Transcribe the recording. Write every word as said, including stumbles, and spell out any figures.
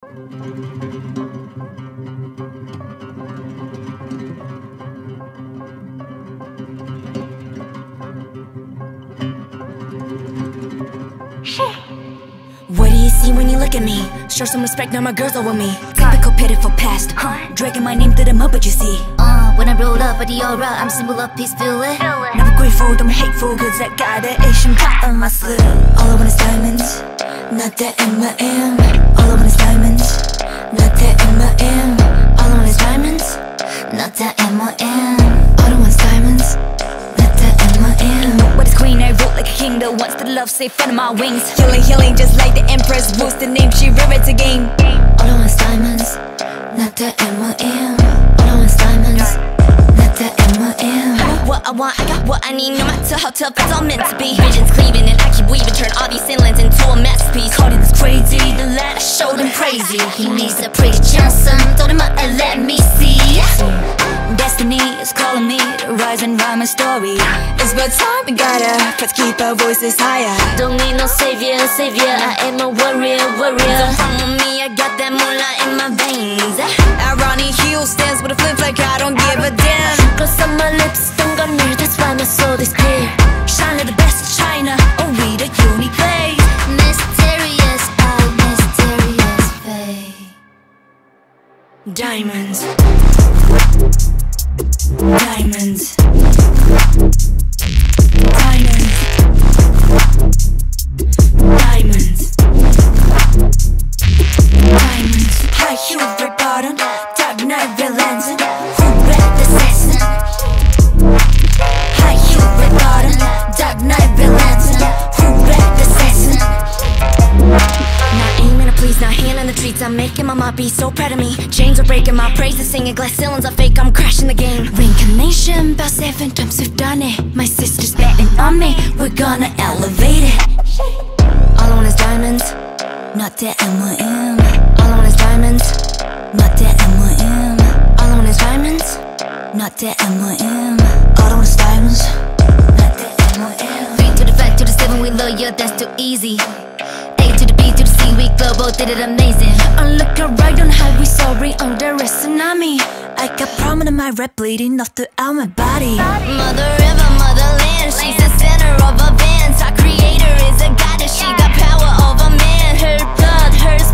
What do you see when you look at me? Show some respect, now my girl's over me. Typical pitiful past, huh? Dragging my name through the mud, but you see Uh, when I roll up at the aura, I'm symbol of peace, feel it. Never grateful, I'm hateful, cause I got that Asian cut on my sleeve. All I want is diamonds, not that M I M. All I want is diamonds, not that M I M. All I want is diamonds, Not that M I M. all I want is diamonds, not that M I M. What is queen, I wrote like a king that wants the love safe under my wings. Healing, healing, just like the empress, who's the name, she read to game. All I want is diamonds, not that M I M. All I want is diamonds, not that M I M. What I want, I got what I need, no matter how tough it's all meant to be. Visions cleaving and I keep weaving, turn all these inlands into a masterpiece. Caught in this crazy, the lad I showed him crazy. He needs a pretty Johnson, told him out and let me see. Destiny is calling me to rise and rhyme a story. It's about time we gotta first keep our voices higher. Don't need no savior, savior, I am a warrior, warrior. Don't front with me, I got that moolah in my veins. Ironic heel stands with a flip like I don't give a damn. Cause on my lips, don't got me, that's why my soul is clear. Shine like the best of China, oh we the unique place. Mysterious, oh mysterious fate. Diamonds, diamonds, diamonds, diamonds, diamonds. High heel red bottom, dark night villains. Who read the assassin? High heel red bottom, dark night villains. Who read the assassin? Not aiming to please, not hand on the treats. I'm making my mom be so proud of me. Chains are breaking, my praises singing. Glass ceilings are fake, I'm crashing the game. Reincarnation, about seven times we've done it. My sister's betting on me, we're gonna elevate it. All I want is diamonds, not that M I M. All I want is diamonds, not that M I M. All I want is diamonds, not that M I M. All I want is diamonds, not that M I M. Three to the five to the seven, we love you, that's too easy. A to the B to the C, we global, did it amazing. I look right on highway, sorry, under a tsunami. I got prominent, my rep bleeding off throughout my body. Mother river, motherland, she's the center of events. Our creator is a goddess, she got power over man. Her blood, her